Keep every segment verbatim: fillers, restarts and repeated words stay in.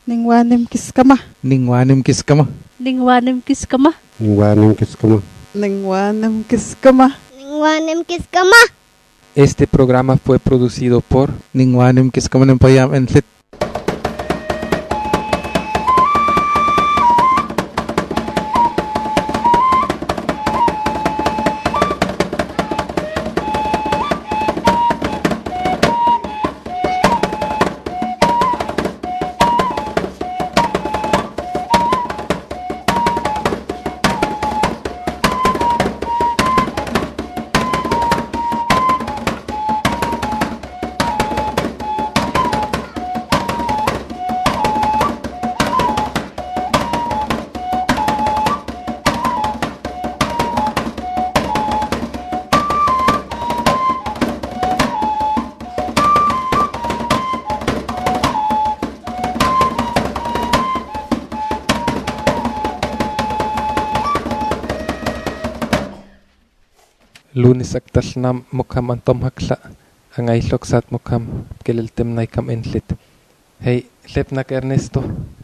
Ningwanim kiskama. Ningwanim kiskama. Ningwanim kiskama. Ningwanim kiskama. Ningwanim kiskama. Ningwanim kiskama. Este programa fue producido por Ningwanim Kiskama Nempayam Entlit. Lunes aktalnam mukam antom hakla angay loksat mukam keleltem naikam entlit. Hey, lep nak Ernesto.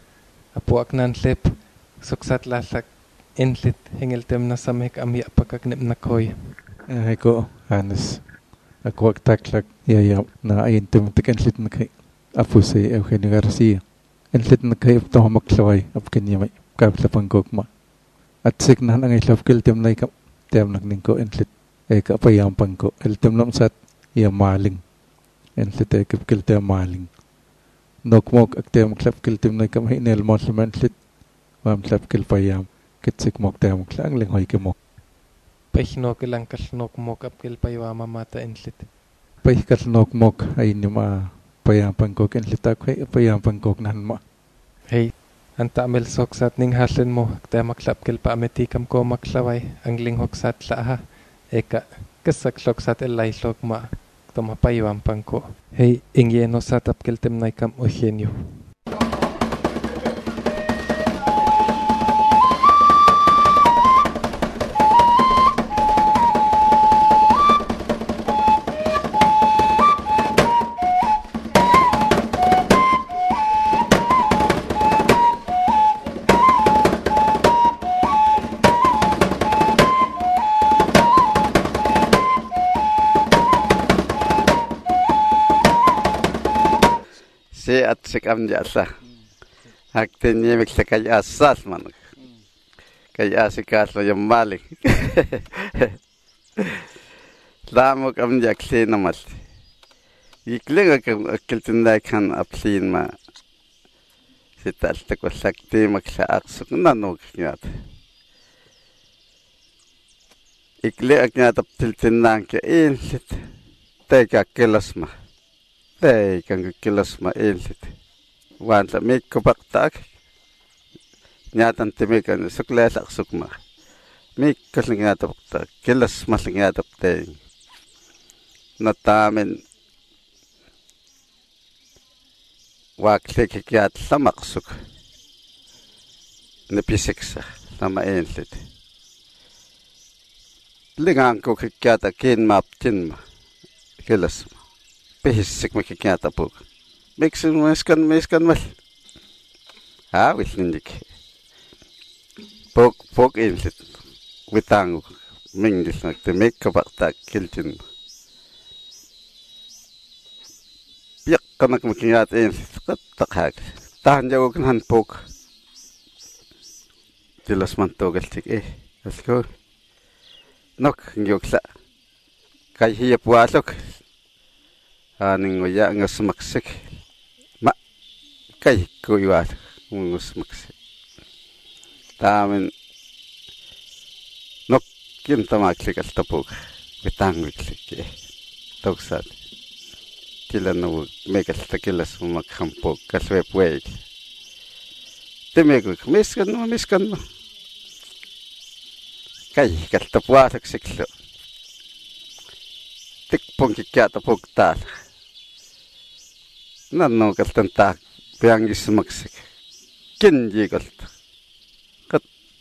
Apo aknan lep soksat lasak entlit hengeltem na samek ami apakagnep nakoy. Hey ko Hannes. Ako aktaklak yaya na ayentem tek entlit nakay. Apo si Eugenio Garcia. Entlit nakay apto maklaway apkenyamay kaplapang gokma. At signan angay lopkeltem naikam tem nakningko entlit. Eka apa yang pangko el temlam sat ya maling en lite kip kilte maling nok mok aktem klap kiltem na kam hinel moslement lit wam klap kil payam kitsik mok tem klang ling hoy kemok Pech nok lang kal nok mok ap kil payama mata entlit pech kal nok mok ay nima payam pangko ken lita kay payam pangko nan ma hey anta amel soksat ning halen mo tem klap kil pa ametikam ko maklaway ang ling hoksat la Eka kesak loksat elay lokma toma payuan pangko. Hey, ingyeno satap keltem naikam Eugenio. Si at sikam jasa. Aktin niya miksa kaya asas man. Kaya sikaslo yung mali. Lamo kam jaksi namal. Ikling akam akiltinday kan aplin ma. Si talta ko sakti maksa aksuk nanog nyat. Ikling ak nyat aptiltinang kya insit. Teka kilas ma. Tay kang kilos ma elit. Wan sa make ko baktak. Nyatan timikan suklesak sukma. Make ko lingatap ta kilos mas lingatap tay. Natamen wakle kikyat samaksuk. Napisiksa sama elit. Lingang ko kikyat akin maptin ma. Kilos ma. Pisik makikyata po. Mixin meskan meskan mal. Ha, wis nindik. Pok pok insit. Witang mingdis nak te make kabakta kiltin. Yak kanak makikyata insit kat takhag. Tahan jago kan pok. Jelas mantogal tik eh. Let's go. Nok ngyoksa. Kay hiya puasok. Aning waya nga sumaksik. Ma, kay ko iwat nga sumaksik. Tamin, nok yun tamaklik at tapog. Bitang wiklik eh. Tagsad. Kila na megas takilas mo magkampog. Kaswep wake. Timegwik, miskan mo, miskan mo. Kay, kaltapuasak siklo. Tikpong kikyata pogtal. Nano kaltantak piang isumaksik. Kinji kalt. Kat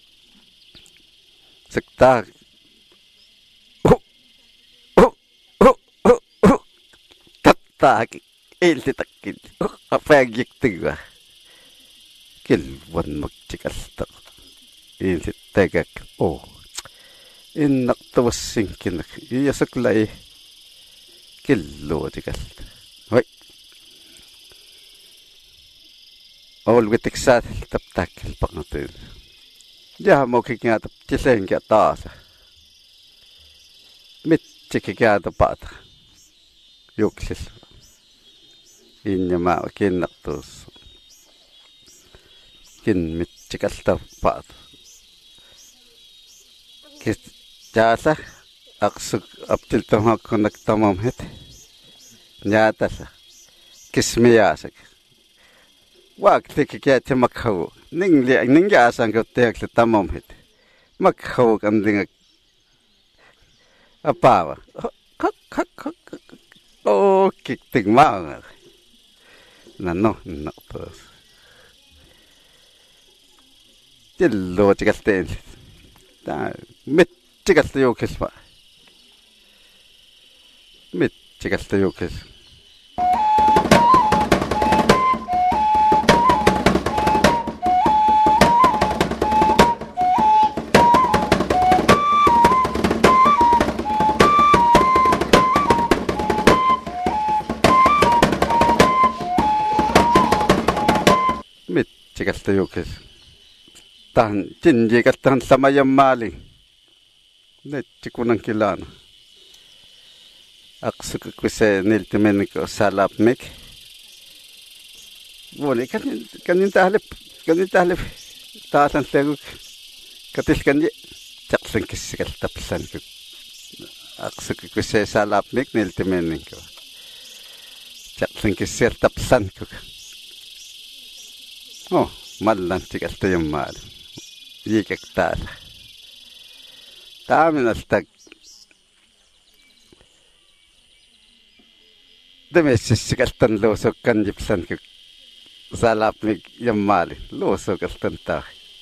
saktak. Oh oh oh oh oh. Katak ilti takin. Apa yang giktiga. kilwan magtikalta inlit tegak oh innak tawassinkinak iyasaklai killo tikalta hoy awal gitiksat taptak paknatin ja mo kiknya tap tileng kya taasa mit kikya tapata yuksil inya ma kinnak tos kin mit tikalta pat kis jasa aksuk aptil tamak konak tamam het nyata sa kismiyasak wak tikikya te makhaw ning li ning ya sang ko tek le tamam het makhaw kan ding apawa kak kak kak oh kik ting ma na no no pos tillo tikalten ta mit tikalta yokes pa mit tikalta yokes tikalta yokes tan tinje kaltan samayam maling net tikunan kilana aksuk kuse niltimen ko salap mek woni kan kan tahlip kan tahlip taatan teguk katil kan je taksan kisikal tapsan ko aksuk kuse salap mek niltimen ko taksan kisir tapsan ko oh malan tikalta yung mal yikak tala tamin altag demesis sikaltan losok kan jipsan ko salap mig yung mal losok kaltan ta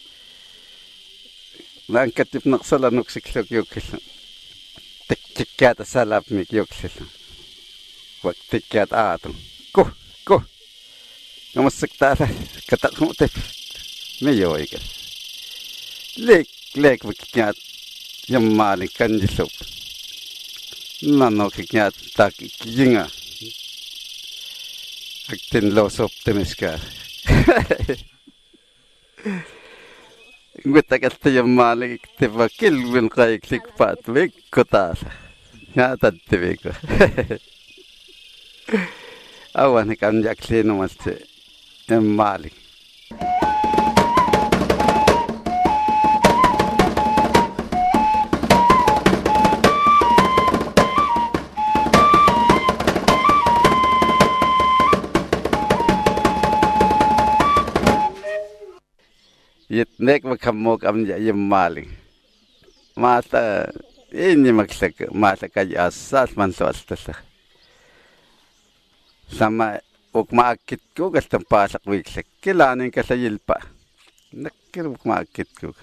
nangkatip naksalanok siklok yukil tikkikyata salap mig yukil wak tikyata atong ko ko Ngamasik tala, katak mo tep, mayo ikan. Lek, lek makikyat, yung maling kanjisop. Nano kikyat, tak ikiyinga. Agtin losop temiskar. Ngutakat yung maling iktiba, kilwin kay klikpat, wik ko tala. Ngatad tibig ko. Awan ikan jaklino maste. Mali. Yitnek makamok amja yung mali. Mata ini maksag mata kaya asas mansuas tasa. Sama uk maakit ko kastan pasak wiksek kilanin ka sa yilpa nakir uk maakit ko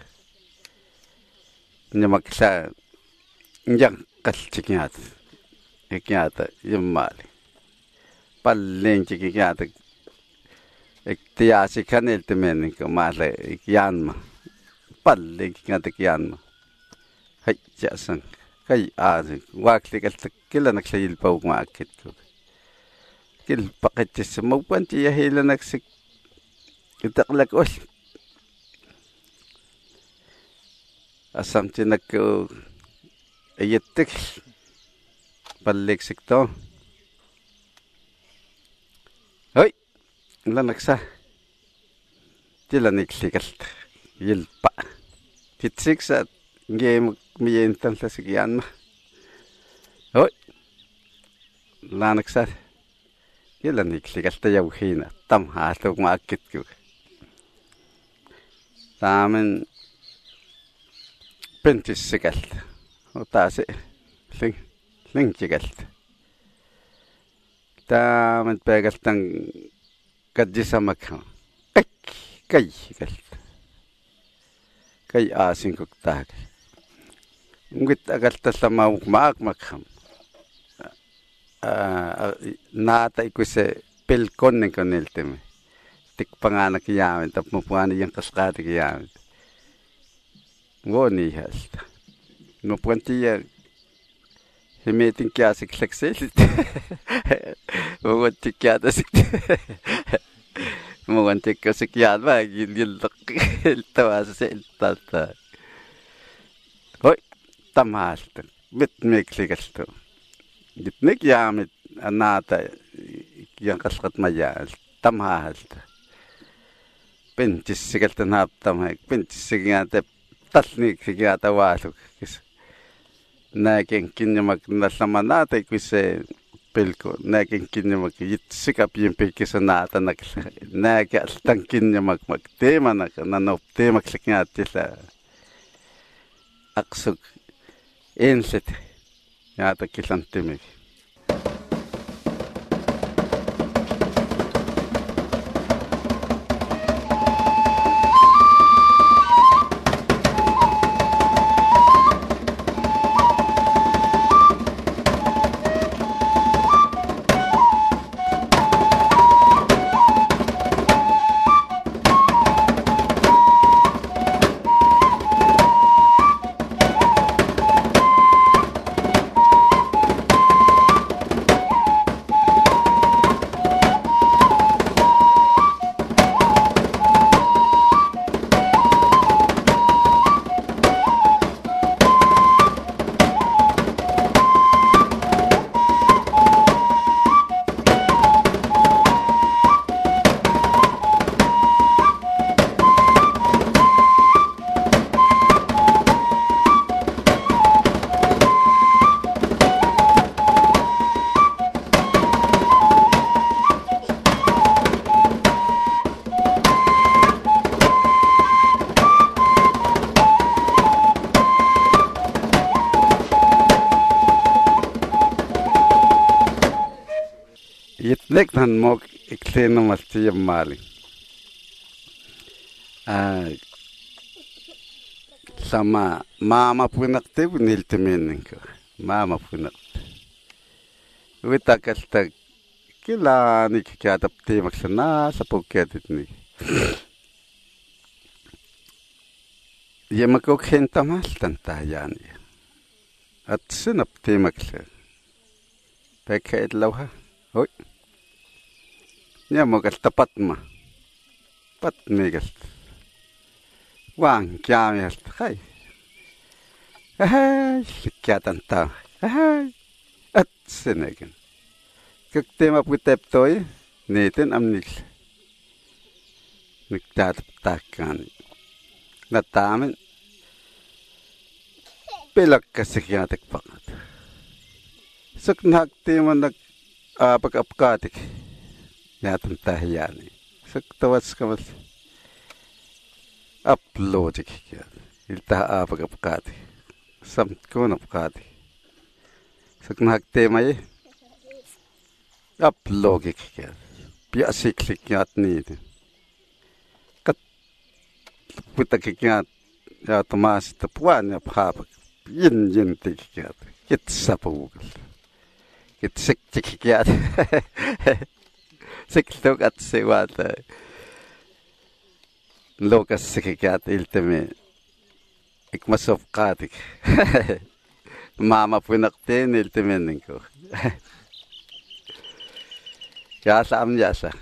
nya maksa njang kalchikyat ikyata yumali pallen chikyata iktiyasi kanel temen ko male ikyanma palle ikyata ikyanma hay jasan kay azi wakli kalta kilanak sa yilpa uk maakit ko kil pakitis magpan tiya hila nagsik itaklak ol asam tinak ko ayatik paliksik to hoy lanaksa tila niklikalt yilpa titsik sa game miyentan sa sikyan ma hoy lanaksa Kila niklikalta yauhina tam hatok maakit ko. Tamen pentis sikalta. O taasi ling ling sikalta. Tamen pegaltang kadjisamak. Kay kay sikalta. Kay asin ko tag. Ngit agalta sa mauk maak makham. Uh, nata ikuse pelkon con el tema tik panganak yamin tap mo puan yang kaskati yamin ngoni hasta no puantia himiting kya sik sekselit mo tikya ta sik mo tik ka sikya ba gil gil tawa sa tata hoy tamal bit mekligasto gitnek yamit anata yang kaskat maya tamahal pentis sigal tanap tamay pentis sigate tatnik sigata waluk kis naking kinya mag nasamanata kise pelko naking kinya mag yitsikap yimpe kisa nata nak nakya tang kinya mag mag tema nak nanop tema kliknyati sa aksuk enset yata kisantimik Nek nan mok ikleno masti mali. Ah, sama mama punak te bunil temen ko. Mama punak. Wita kasta kila ni kikatap te maksana sa poketit ni. Ye makok henta mal tantayan. At sinap te maksana. Pekait lauha. Hoy. Nya mogal tapat ma. Pat megal. Wang kya megal. Hai. Hai, kya tanta. Hai. At senegan. Kak tema putep toy, neten amnik. Niktat takan. Natamen. Pelak kasikyatek pangat. Saknak tema nak apag-apkatik. Nyatan tahiyani. Saktawas kamas. Upload ikyan. Ilta apag-apkati. Samtkon apkati. Saknak tema ye. Upload ikyan. Piasiklik nyat nidin. Kat putak ikyan. Ya tumas tapuan ya pahapag. Yin yin tikyan. Kit sapugal. Kit siktik ikyan. Siktok at sewata. Lokas sikikat ilteme. Ikmasop katik. Mama punaktin iltemen ko. Yasa am yasa.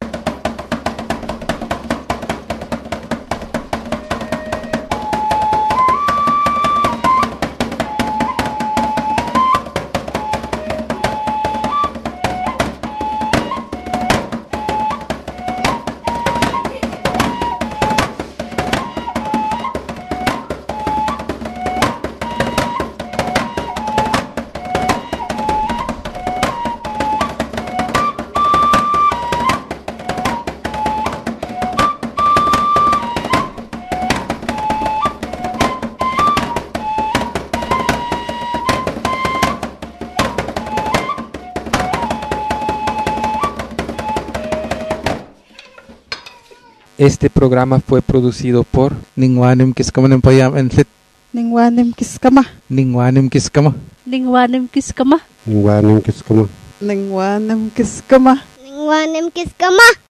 Este programa fue producido por Ningwanim kiskama ng payam enlit. Ningwanim kiskama. Ningwanim kiskama. Ningwanim kiskama. Ningwanim kiskama. Ningwanim kiskama. Ningwanim kiskama.